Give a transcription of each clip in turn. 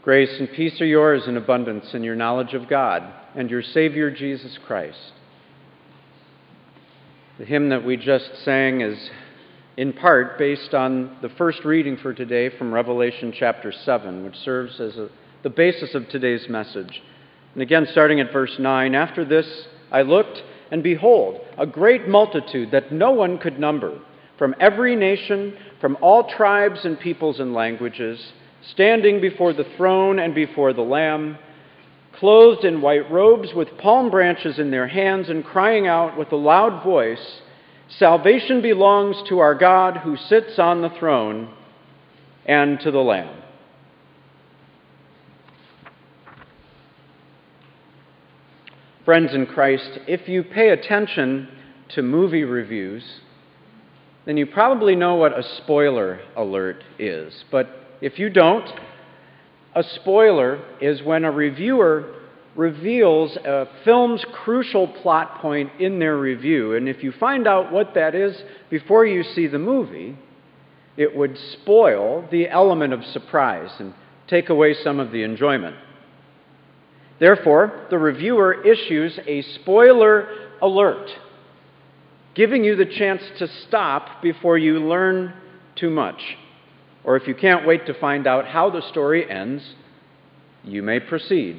Grace and peace are yours in abundance in your knowledge of God and your Savior, Jesus Christ. The hymn that we just sang is in part based on the first reading for today from Revelation chapter 7, which serves as the basis of today's message. And again, starting at verse 9, "After this I looked, and behold, a great multitude that no one could number, from every nation, from all tribes and peoples and languages, standing before the throne and before the Lamb, clothed in white robes with palm branches in their hands, and crying out with a loud voice, 'Salvation belongs to our God who sits on the throne and to the Lamb.'" Friends in Christ, if you pay attention to movie reviews, then you probably know what a spoiler alert is. But if you don't, a spoiler is when a reviewer reveals a film's crucial plot point in their review. And if you find out what that is before you see the movie, it would spoil the element of surprise and take away some of the enjoyment. Therefore, the reviewer issues a spoiler alert, giving you the chance to stop before you learn too much. Or if you can't wait to find out how the story ends, you may proceed.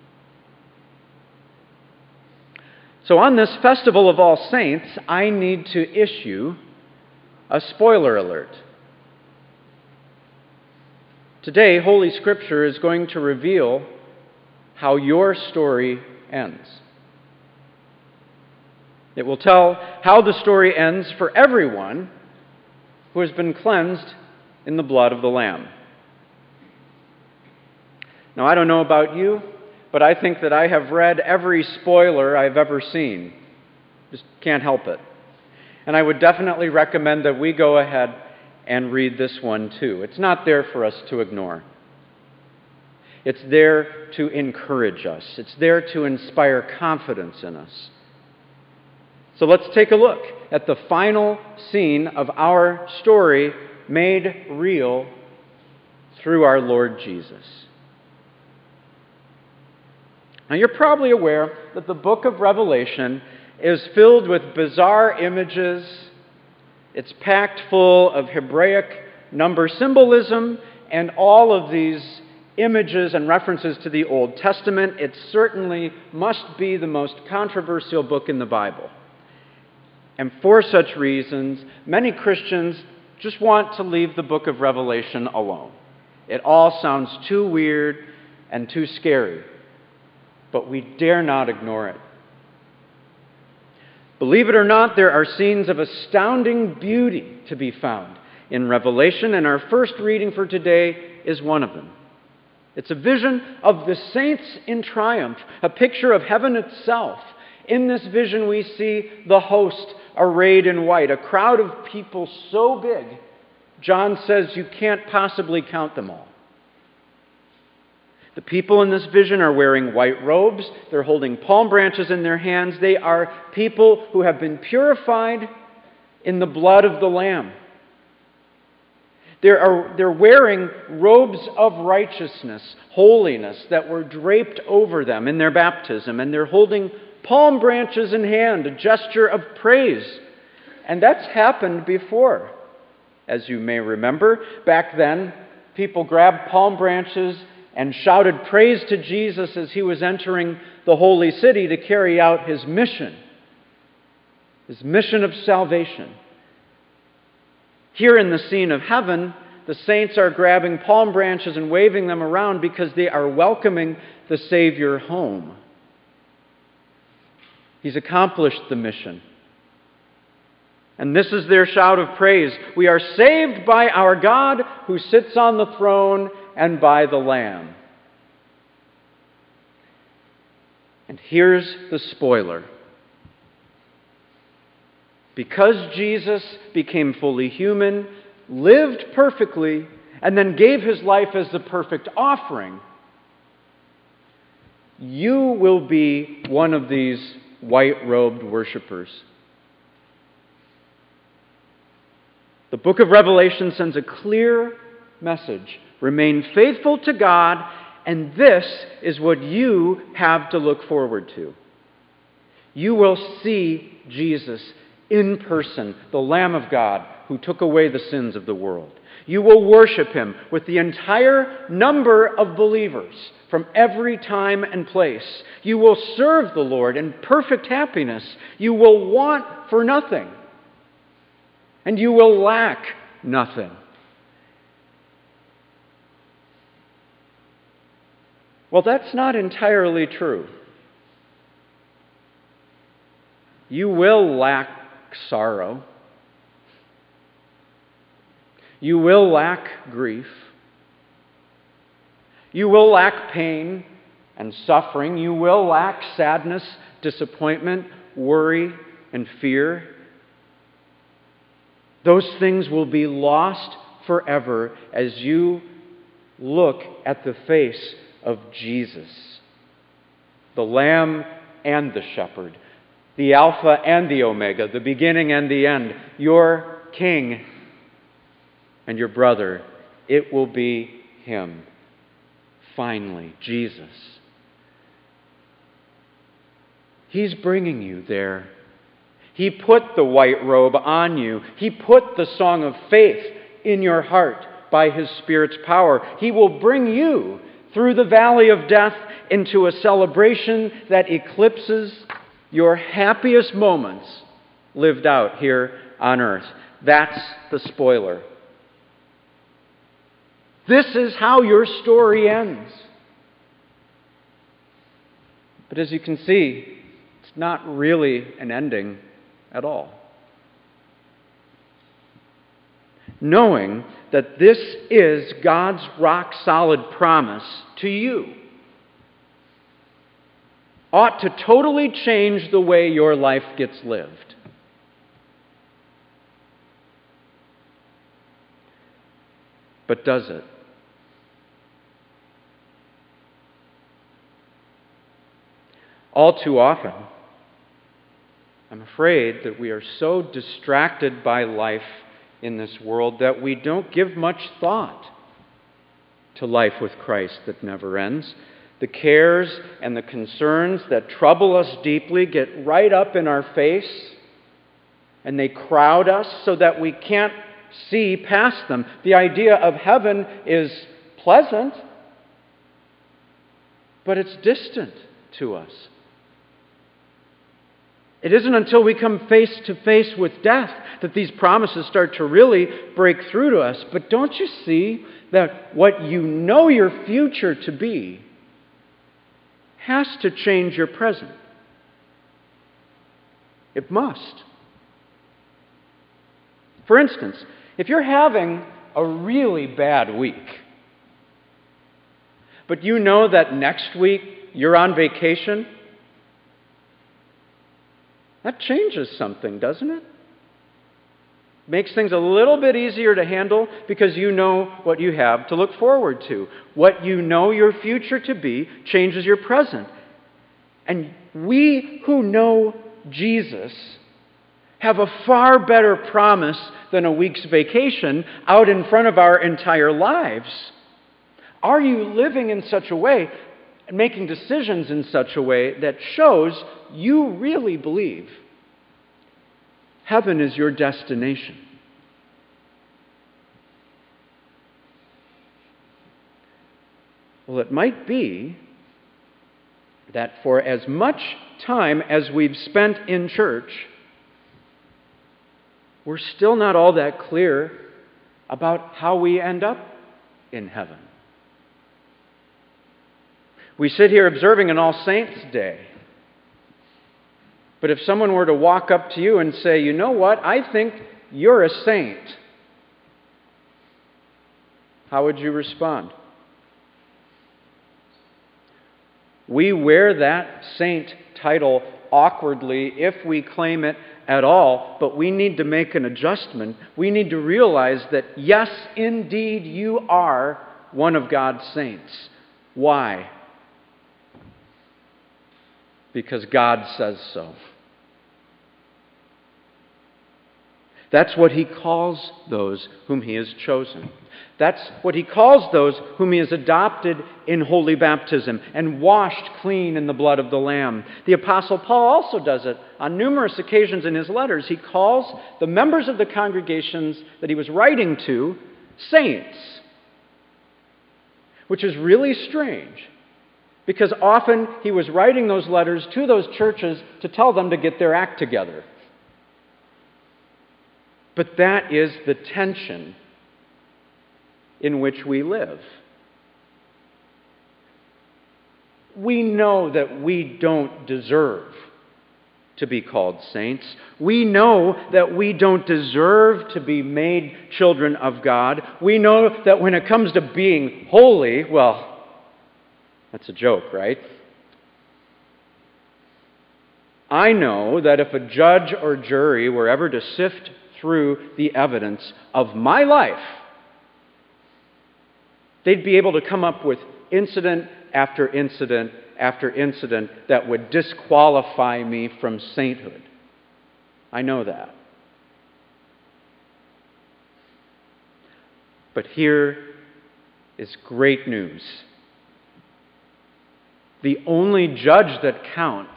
So on this Festival of All Saints, I need to issue a spoiler alert. Today, Holy Scripture is going to reveal how your story ends. It will tell how the story ends for everyone who has been cleansed in the blood of the Lamb. Now, I don't know about you, but I think that I have read every spoiler I've ever seen. Just can't help it. And I would definitely recommend that we go ahead and read this one too. It's not there for us to ignore. It's there to encourage us. It's there to inspire confidence in us. So let's take a look at the final scene of our story made real through our Lord Jesus. Now, you're probably aware that the book of Revelation is filled with bizarre images. It's packed full of Hebraic number symbolism and all of these images and references to the Old Testament. It certainly must be the most controversial book in the Bible. And for such reasons, many Christians just want to leave the book of Revelation alone. It all sounds too weird and too scary, but we dare not ignore it. Believe it or not, there are scenes of astounding beauty to be found in Revelation, and our first reading for today is one of them. It's a vision of the saints in triumph, a picture of heaven itself. In this vision, we see the host arrayed in white, a crowd of people so big, John says you can't possibly count them all. The people in this vision are wearing white robes. They're holding palm branches in their hands. They are people who have been purified in the blood of the Lamb. They're wearing robes of righteousness, holiness, that were draped over them in their baptism, and they're holding palm branches in hand, a gesture of praise. And that's happened before. As you may remember, back then, people grabbed palm branches and shouted praise to Jesus as he was entering the holy city to carry out his mission of salvation. Here in the scene of heaven, the saints are grabbing palm branches and waving them around because they are welcoming the Savior home. He's accomplished the mission. And this is their shout of praise. We are saved by our God who sits on the throne and by the Lamb. And here's the spoiler. Because Jesus became fully human, lived perfectly, and then gave his life as the perfect offering, you will be one of these white-robed worshipers. The book of Revelation sends a clear message. Remain faithful to God And this is what you have to look forward to. You will see Jesus in person, the Lamb of God who took away the sins of the world. You will worship him with the entire number of believers from every time and place. You will serve the Lord in perfect happiness. You will want for nothing. And you will lack nothing. Well, that's not entirely true. You will lack sorrow. You will lack grief. You will lack pain and suffering. You will lack sadness, disappointment, worry, and fear. Those things will be lost forever as you look at the face of Jesus, the Lamb and the Shepherd, the Alpha and the Omega, the beginning and the end, your King and your brother. It will be him. Finally, Jesus. He's bringing you there. He put the white robe on you. He put the song of faith in your heart by his Spirit's power. He will bring you through the valley of death into a celebration that eclipses your happiest moments lived out here on earth. That's the spoiler. This is how your story ends. But as you can see, it's not really an ending at all. Knowing that this is God's rock-solid promise to you ought to totally change the way your life gets lived. But does it? All too often, I'm afraid that we are so distracted by life in this world that we don't give much thought to life with Christ that never ends. The cares and the concerns that trouble us deeply get right up in our face, and they crowd us so that we can't see past them. The idea of heaven is pleasant, but it's distant to us. It isn't until we come face to face with death that these promises start to really break through to us. But don't you see that what you know your future to be has to change your present? It must. For instance, if you're having a really bad week, but you know that next week you're on vacation, that changes something, doesn't it? Makes things a little bit easier to handle because you know what you have to look forward to. What you know your future to be changes your present. And we who know Jesus have a far better promise than a week's vacation out in front of our entire lives. Are you living in such a way and making decisions in such a way that shows you really believe heaven is your destination? Well, it might be that for as much time as we've spent in church, we're still not all that clear about how we end up in heaven. We sit here observing an All Saints' Day. But if someone were to walk up to you and say, you know what, I think you're a saint, how would you respond? We wear that saint title awkwardly if we claim it at all, but we need to make an adjustment. We need to realize that, yes, indeed, you are one of God's saints. Why? Because God says so. That's what he calls those whom he has chosen. That's what he calls those whom he has adopted in holy baptism and washed clean in the blood of the Lamb. The Apostle Paul also does it on numerous occasions in his letters. He calls the members of the congregations that he was writing to saints, which is really strange, because often he was writing those letters to those churches to tell them to get their act together. But that is the tension in which we live. We know that we don't deserve to be called saints. We know that we don't deserve to be made children of God. We know that when it comes to being holy, well, that's a joke, right? I know that if a judge or jury were ever to sift through the evidence of my life, they'd be able to come up with incident after incident after incident that would disqualify me from sainthood. I know that. But here is great news. The only judge that counts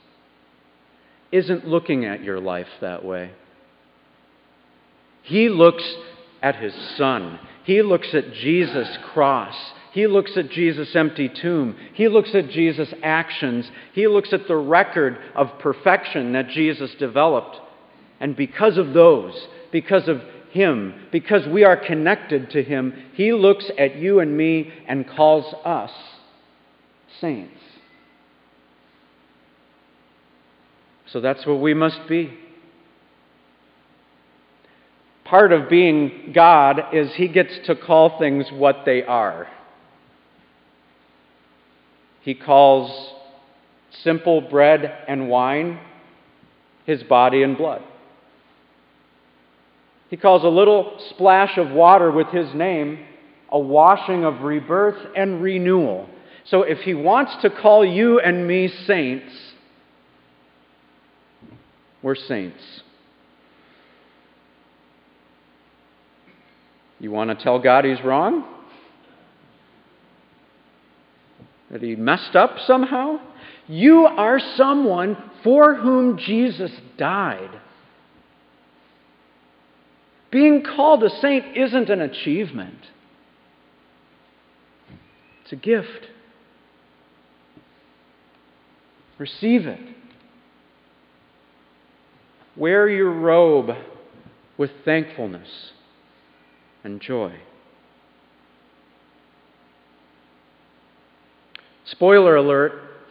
isn't looking at your life that way. He looks at his Son. He looks at Jesus' cross. He looks at Jesus' empty tomb. He looks at Jesus' actions. He looks at the record of perfection that Jesus developed. And because of those, because of him, because we are connected to him, he looks at you and me and calls us saints. So that's what we must be. Part of being God is he gets to call things what they are. He calls simple bread and wine his body and blood. He calls a little splash of water with his name a washing of rebirth and renewal. So if he wants to call you and me saints, we're saints. You want to tell God he's wrong? That he messed up somehow? You are someone for whom Jesus died. Being called a saint isn't an achievement. It's a gift. Receive it. Wear your robe with thankfulness and joy. Spoiler alert,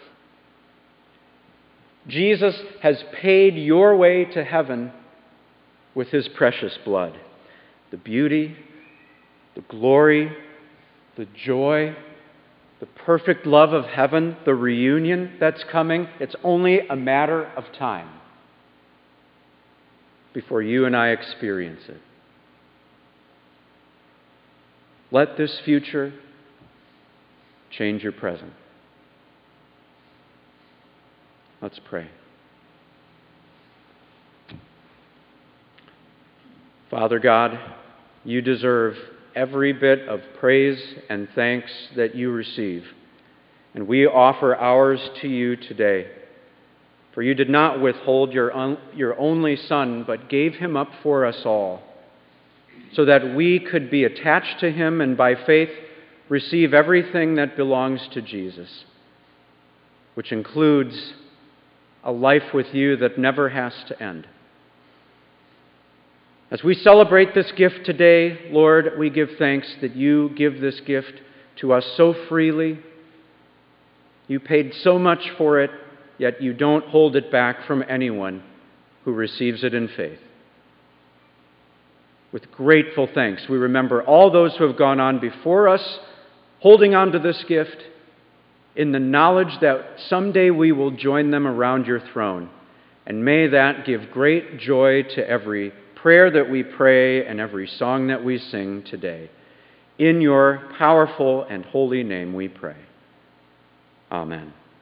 Jesus has paid your way to heaven with his precious blood. The beauty, the glory, the joy, the perfect love of heaven, the reunion that's coming, it's only a matter of time before you and I experience it. Let this future change your present. Let's pray. Father God, you deserve every bit of praise and thanks that you receive, and we offer ours to you today. For you did not withhold your only Son, but gave him up for us all, so that we could be attached to him and by faith receive everything that belongs to Jesus, which includes a life with you that never has to end. As we celebrate this gift today, Lord, we give thanks that you give this gift to us so freely. You paid so much for it, yet you don't hold it back from anyone who receives it in faith. With grateful thanks, we remember all those who have gone on before us, holding on to this gift, in the knowledge that someday we will join them around your throne. And may that give great joy to every prayer that we pray and every song that we sing today. In your powerful and holy name we pray. Amen.